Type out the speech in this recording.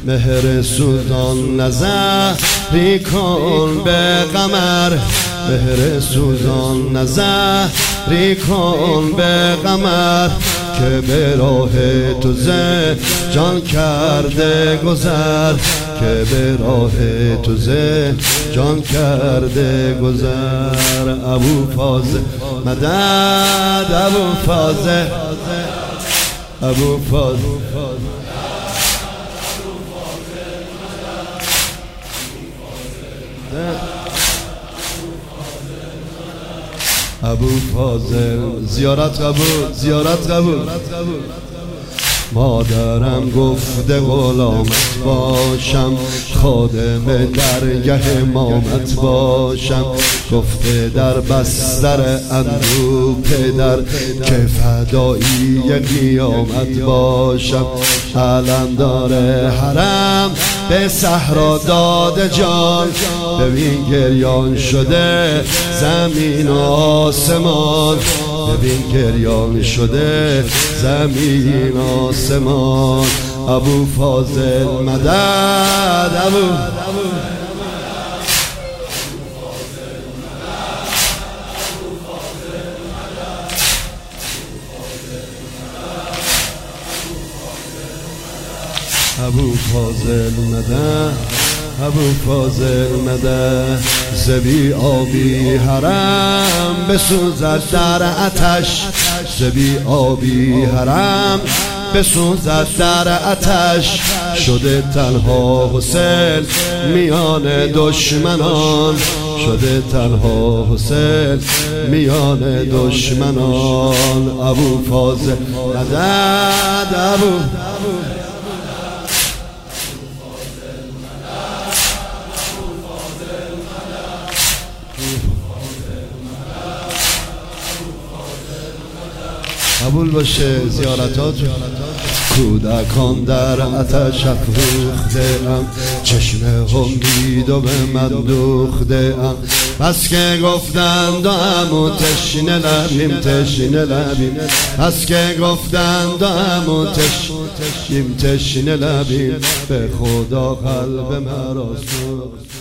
مهر سوزان نظری کن به قمر، مهر سوزان نظری کن به قمر، که به راه تو جان کرده گذر، که به راه تو جان کرده گذر. ابو فاضل مدد، ابو فاضل، ابو فاضل، ابو فاضل. زیارت قبول، زیارت قبول. مادرم گفته غلامت باشم، خادم درگه امامت باشم، گفته در بستر اندوه پدر که فدایی قیامت باشم. علمدار حرم به صحرا داده جان، ببین گریان شده زمین و آسمان، ببین گریان شده زمین آسمان. ابو فاضل مدد، ابو ابو فاضل مدد، ابو فاضل مدد. زبی آبی حرم بسوزد در آتش، زبی آبی حرم بسوزد در آتش، شده تنها حسین میان دشمنان، شده تنها حسین میان دشمنان. ابو فاضل مدد، ابو قبول باشه زیارتات. کودکان در آتش افروخته ام، چشم امید و به من دوخته ام، بس که گفتند عمو تشنه لبیم، تشنه لبیم، بس که گفتند عمو تشنه لبیم، به خدا قلب مرا سوخت.